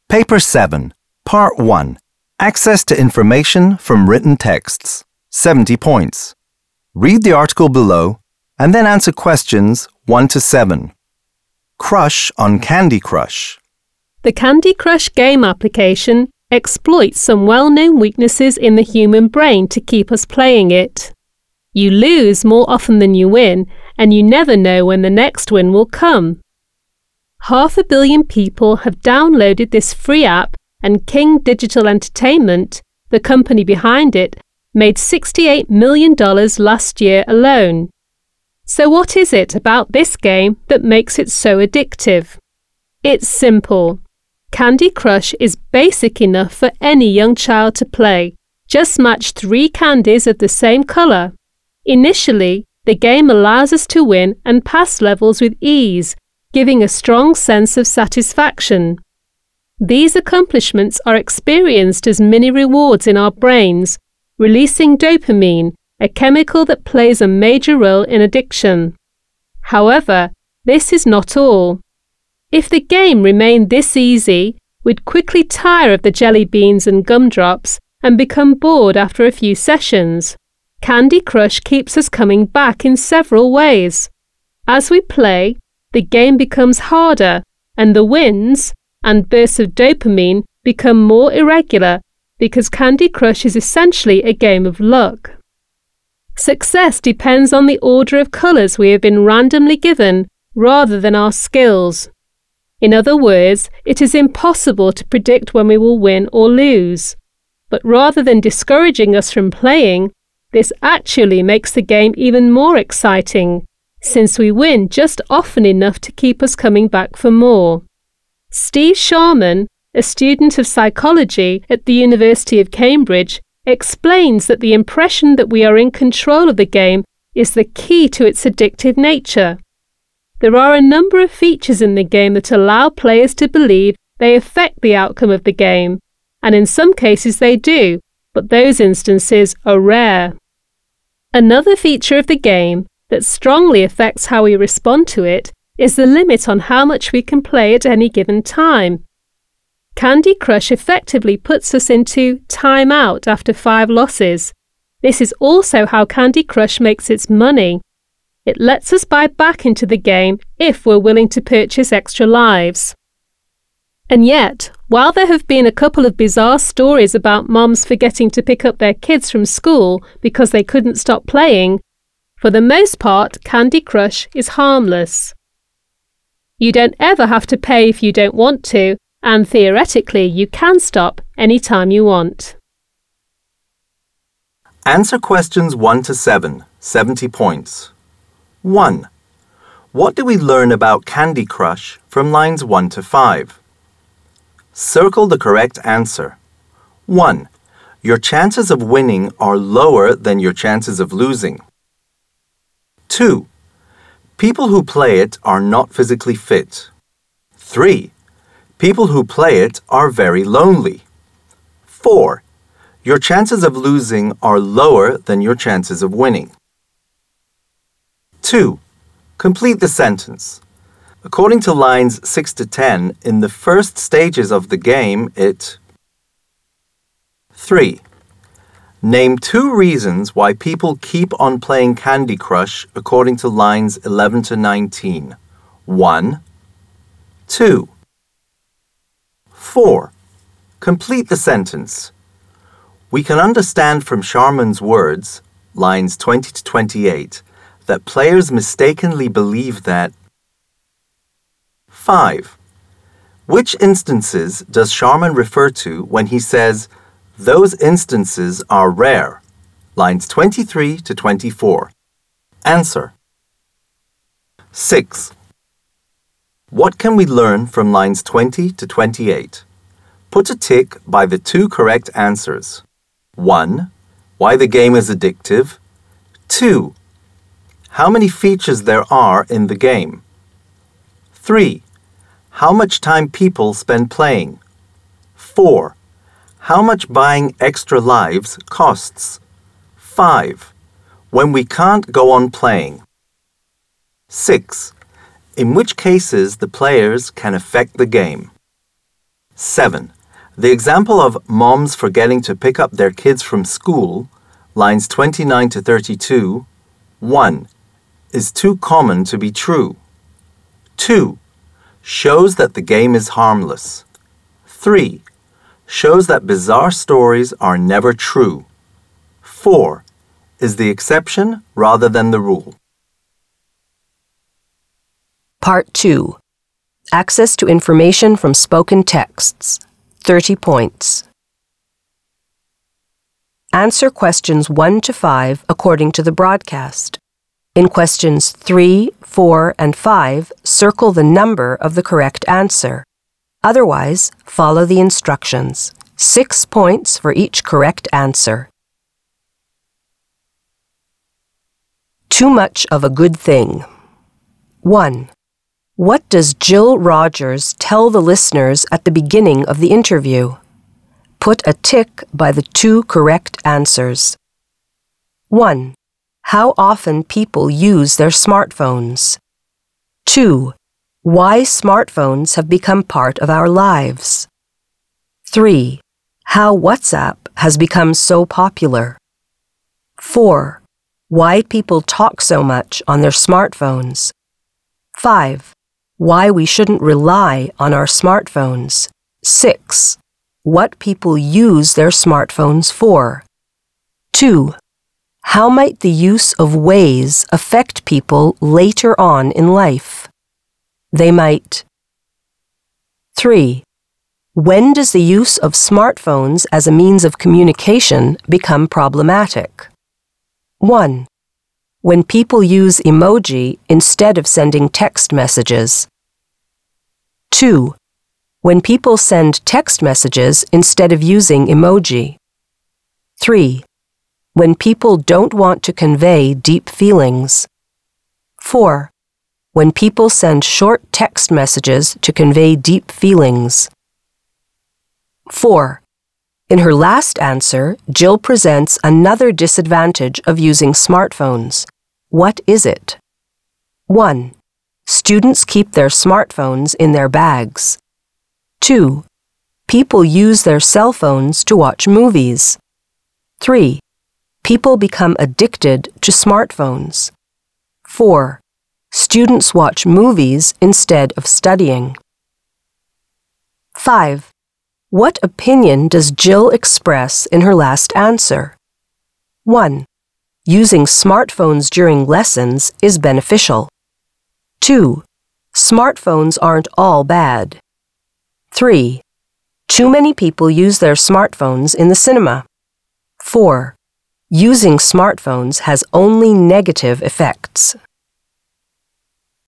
Paper 7, Part 1. Access to information from written texts. 70 points. Read the article below and then answer questions 1 to 7. Crush on Candy Crush. The Candy Crush game application exploits some well-known weaknesses in the human brain to keep us playing it. You lose more often than you win, and you never know when the next win will come. 500 million people have downloaded this free app, and King Digital Entertainment, the company behind it, made $68 million last year alone. So what is it about this game that makes it so addictive? It's simple. Candy Crush is basic enough for any young child to play. Just match 3 candies of the same colour. Initially, the game allows us to win and pass levels with ease, giving a strong sense of satisfaction. These accomplishments are experienced as mini rewards in our brains, releasing dopamine, a chemical that plays a major role in addiction. However, this is not all. If the game remained this easy, we'd quickly tire of the jelly beans and gumdrops and become bored after a few sessions. Candy Crush keeps us coming back in several ways. As we play, the game becomes harder, and the wins and bursts of dopamine become more irregular because Candy Crush is essentially a game of luck. Success depends on the order of colours we have been randomly given rather than our skills. In other words, it is impossible to predict when we will win or lose. But rather than discouraging us from playing, this actually makes the game even more exciting, since we win just often enough to keep us coming back for more. Steve Sharman, a student of psychology at the University of Cambridge, explains that the impression that we are in control of the game is the key to its addictive nature. There are a number of features in the game that allow players to believe they affect the outcome of the game, and in some cases they do, but those instances are rare. Another feature of the game that strongly affects how we respond to it is the limit on how much we can play at any given time. Candy Crush effectively puts us into time out after 5 losses. This is also how Candy Crush makes its money. It lets us buy back into the game if we're willing to purchase extra lives. And yet, while there have been a couple of bizarre stories about moms forgetting to pick up their kids from school because they couldn't stop playing, for the most part, Candy Crush is harmless. You don't ever have to pay if you don't want to, and theoretically you can stop anytime you want. Answer questions 1 to 7, 70 points. 1. What do we learn about Candy Crush from lines 1 to 5? Circle the correct answer. 1. Your chances of winning are lower than your chances of losing. 2. People who play it are not physically fit. 3. People who play it are very lonely. 4. Your chances of losing are lower than your chances of winning. 2. Complete the sentence. According to lines 6 to 10, in the first stages of the game, it... 3. Name 2 reasons why people keep on playing Candy Crush according to lines 11 to 19. 1. 2. 4. Complete the sentence. We can understand from Sharman's words, lines 20 to 28, that players mistakenly believe that... 5. Which instances does Sharman refer to when he says, "Those instances are rare"? Lines 23 to 24. Answer. 6. What can we learn from lines 20 to 28? Put a tick by the 2 correct answers. 1. Why the game is addictive. 2. How many features there are in the game. 3. How much time people spend playing. 4. How much buying extra lives costs. 5. When we can't go on playing. 6. In which cases the players can affect the game. 7. The example of moms forgetting to pick up their kids from school, lines 29 to 32, 1. Is too common to be true. 2. Shows that the game is harmless. 3. Shows that bizarre stories are never true. 4. Is the exception rather than the rule. Part 2. Access to information from spoken texts. 30 points. Answer questions 1 to 5 according to the broadcast. In questions 3, 4, and 5, circle the number of the correct answer. Otherwise, follow the instructions. 6 points for each correct answer. Too much of a good thing. 1. What does Jill Rogers tell the listeners at the beginning of the interview? Put a tick by the 2 correct answers. 1. How often people use their smartphones. 2. Why smartphones have become part of our lives. 3. How WhatsApp has become so popular. 4. Why people talk so much on their smartphones. 5. Why we shouldn't rely on our smartphones. 6. What people use their smartphones for. 2. How might the use of Waze affect people later on in life? They might. 3. When does the use of smartphones as a means of communication become problematic? 1. When people use emoji instead of sending text messages. 2. When people send text messages instead of using emoji. 3. When people don't want to convey deep feelings. 4. When people send short text messages to convey deep feelings. 4. In her last answer, Jill presents another disadvantage of using smartphones. What is it? 1. Students keep their smartphones in their bags. 2. People use their cell phones to watch movies. 3. People become addicted to smartphones. 4. Students watch movies instead of studying. 5. What opinion does Jill express in her last answer? 1. Using smartphones during lessons is beneficial. 2. Smartphones aren't all bad. 3. Too many people use their smartphones in the cinema. 4. Using smartphones has only negative effects.